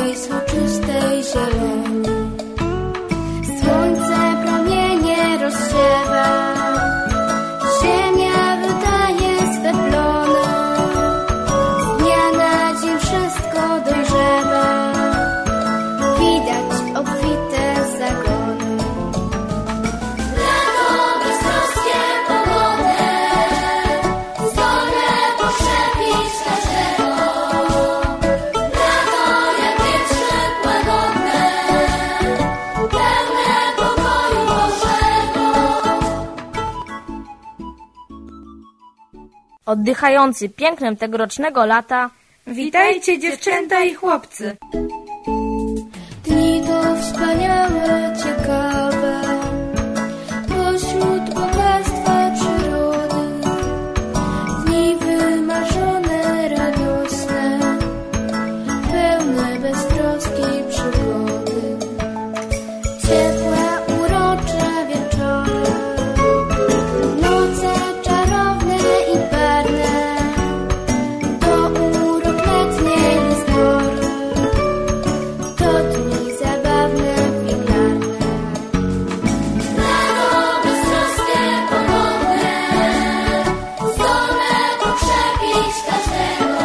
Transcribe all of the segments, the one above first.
tej soczystej zieleni. Słońce promienie rozsiewa, ziemia wydaje swe plony. Z dnia na dzień wszystko dojrzewa, widać obfite zagony. Lato beztroskie, pogodne, zdolne pokrzepić każdego. Lato jak wietrzyk łagodne, pełne pokoju Bożego. Oddychający pięknem tegorocznego lata, Witajcie dziewczęta i chłopcy. Dni to wspaniałe, ciekawe, pośród bogactwa przyrody. Dni wymarzone, radosne, pełne beztroskiej przygody. Ciepłe, urocze wieczory, noce czarowne i barwne, to urok letniej zbory, to dni zabawne, figlarne. Lato beztroskie, pogodne, zdolne pokrzepić każdego.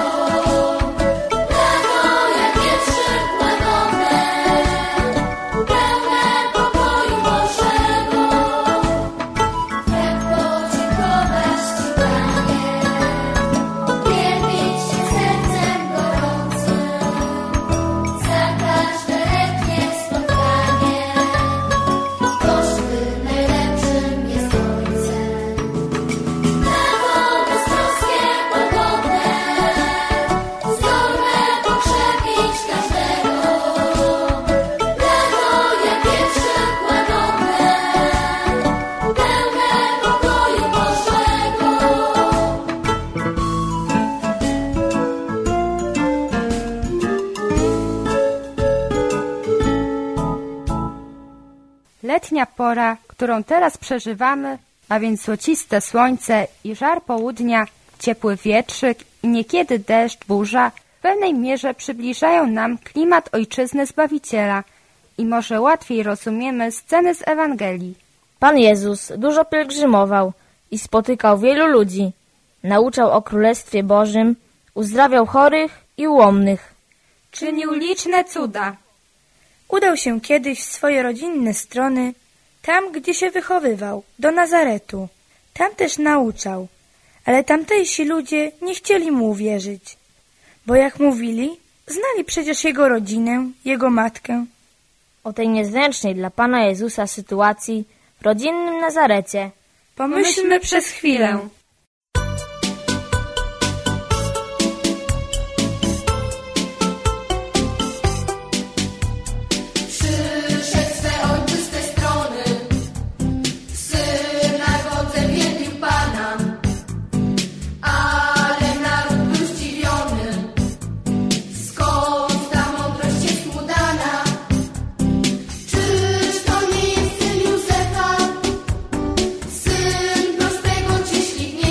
Lato jak wietrzyk łagodne, pełne pokoju Bożego. Jak podziękować Ci, Panie, wielbić Cię sercem gorącym za każde letnie spotkanie. Bożby najlepszym jest Ojcem. Lato beztroskie, pogodne, zdolne pokrzepić każdego. Lato jak wietrzyk łagodne, pełne pokoju Bożego. Letnia pora, którą teraz przeżywamy, a więc złociste słońce i żar południa, ciepły wietrzyk i niekiedy deszcz, burza, w pewnej mierze przybliżają nam klimat ojczyzny Zbawiciela i może łatwiej rozumiemy sceny z Ewangelii. Pan Jezus dużo pielgrzymował i spotykał wielu ludzi. Nauczał o Królestwie Bożym, uzdrawiał chorych i ułomnych. Czynił liczne cuda. Udał się kiedyś w swoje rodzinne strony, tam gdzie się wychowywał, do Nazaretu. Tam też nauczał, ale tamtejsi ludzie nie chcieli mu uwierzyć, bo jak mówili, znali przecież jego rodzinę, jego matkę. O tej niezręcznej dla Pana Jezusa sytuacji w rodzinnym Nazarecie Pomyślmy przez chwilę. Przyszedł z tej ojczystej strony, Syn narodzeń wielbił Pana, ale naród był zdziwiony, skąd ta mądrość jest mu dana. Czyż to nie jest syn Józefa, syn prostego cieśli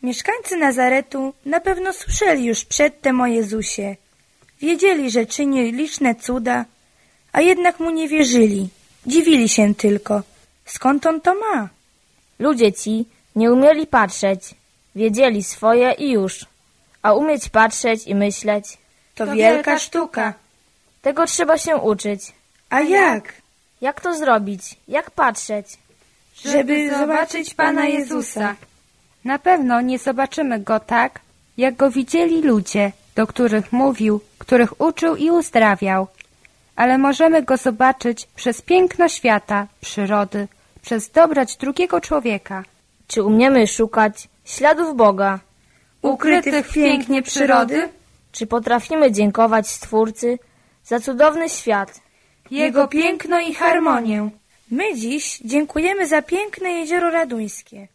Mieszkańcy Nazaretu na pewno słyszeli już przedtem o Jezusie. Wiedzieli, że czyni liczne cuda, a jednak mu nie wierzyli. Dziwili się tylko. Skąd on to ma? Ludzie ci nie umieli patrzeć, wiedzieli swoje i już. A umieć patrzeć i myśleć, To wielka sztuka. tego trzeba się uczyć. A jak? Jak to zrobić? Jak patrzeć? Żeby zobaczyć Pana Jezusa. Na pewno nie zobaczymy Go tak, jak Go widzieli ludzie, do których mówił, których uczył i uzdrawiał. Ale możemy Go zobaczyć przez piękno świata, przyrody, przez dobroć drugiego człowieka. Czy umiemy szukać śladów Boga? Ukrytych pięknie przyrody, Czy potrafimy dziękować Stwórcy za cudowny świat? Jego piękno i harmonię. My dziś dziękujemy za piękne jezioro Raduńskie.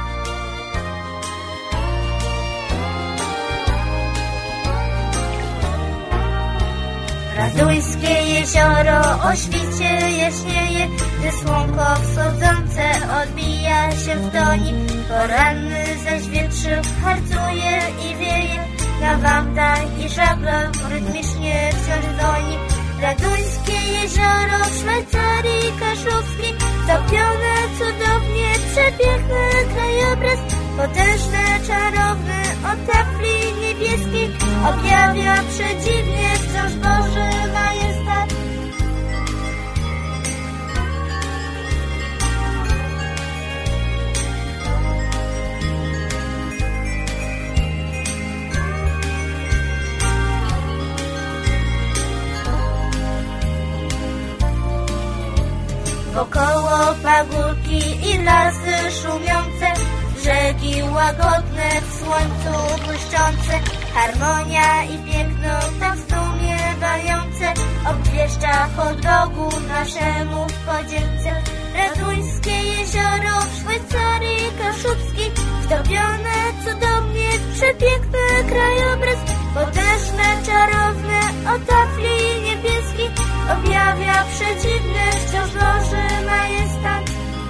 Raduńskie jezioro o świcie jaśnieje, gdy słonko wschodzące odbija się w doni. Poranny zaś wietrzyk harcuje i wieje, na wamtach i żaglach rytmicznie wciąż dzwoni. Raduńskie jezioro w Szwajcarii kaszubskiej, topione cudownie, przepiękny krajobraz, potężny, czarowny, o tafli niebieskiej, objawia przedziwnie wciąż Boży majestat. Wokoło pagórki i lasy szumiące, brzegi łagodne, w słońcu błyszczące, harmonia i piękno tam zdumiewające, obwieszcza chod Bogu naszemu w podzięce. Raduńskie jezioro w Szwajcarii kaszubskiej, wtopione cudownie w przepiękny krajobraz, potężne, czarowne, o tafli niebieskiej, objawia przedziwny wciąż Boży majestat.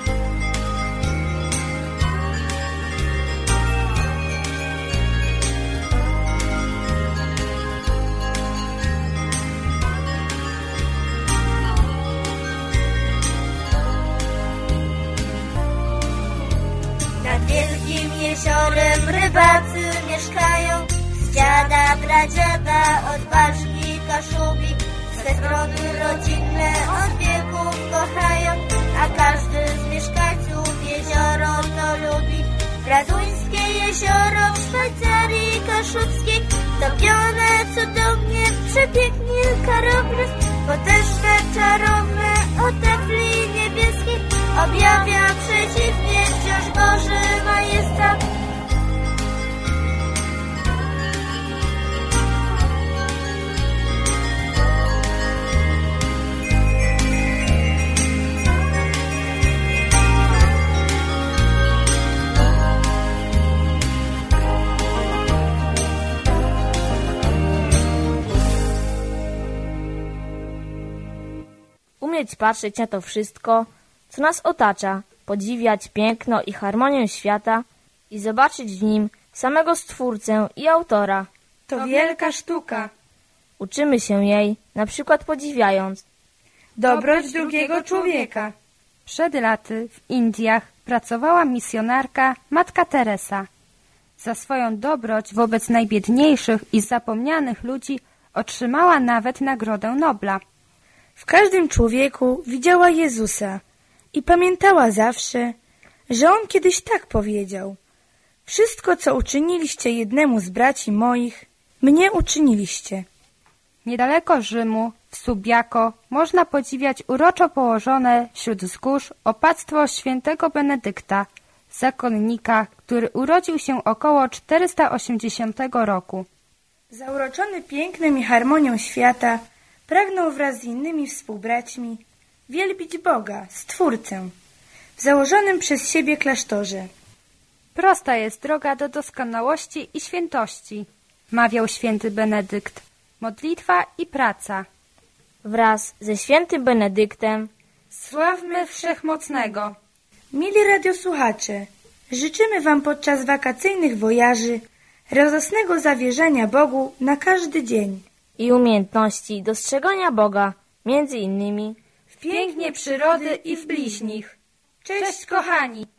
Nad wielkim jeziorem rybacy mieszkają, z dziada, pradziada, odważni Kaszubi, swe zbrody rodzinne od wieków kochają, a każdy z mieszkańców jezioro to lubi. Raduńskie jezioro w Szwajcarii kaszubskiej, topione cudownie, przepięknie krajobraz, potężne, czarowne, o tafli niebieskiej, objawia przedziwnie wciąż Boży majestat. Umieć patrzeć na to wszystko, co nas otacza, podziwiać piękno i harmonię świata i zobaczyć w nim samego Stwórcę i Autora. To wielka sztuka. Uczymy się jej, na przykład podziwiając Dobroć drugiego człowieka. Przed laty w Indiach pracowała misjonarka Matka Teresa. Za swoją dobroć wobec najbiedniejszych i zapomnianych ludzi otrzymała nawet Nagrodę Nobla. W każdym człowieku widziała Jezusa i pamiętała zawsze, że On kiedyś tak powiedział: wszystko, co uczyniliście jednemu z braci moich, mnie uczyniliście. Niedaleko Rzymu, w Subiaco, można podziwiać uroczo położone wśród wzgórz opactwo świętego Benedykta, zakonnika, który urodził się około 480 roku. Zauroczony pięknem i harmonią świata, pragnął wraz z innymi współbraćmi wielbić Boga, Stwórcę, w założonym przez siebie klasztorze. Prosta jest droga do doskonałości i świętości, mawiał święty Benedykt. Modlitwa i praca. Wraz ze świętym Benedyktem sławmy Wszechmocnego. Mili radiosłuchacze, Życzymy Wam podczas wakacyjnych wojaży radosnego zawierzenia Bogu na każdy dzień. I umiejętności dostrzegania Boga, między innymi w pięknie przyrody i w bliźnich. Cześć, kochani!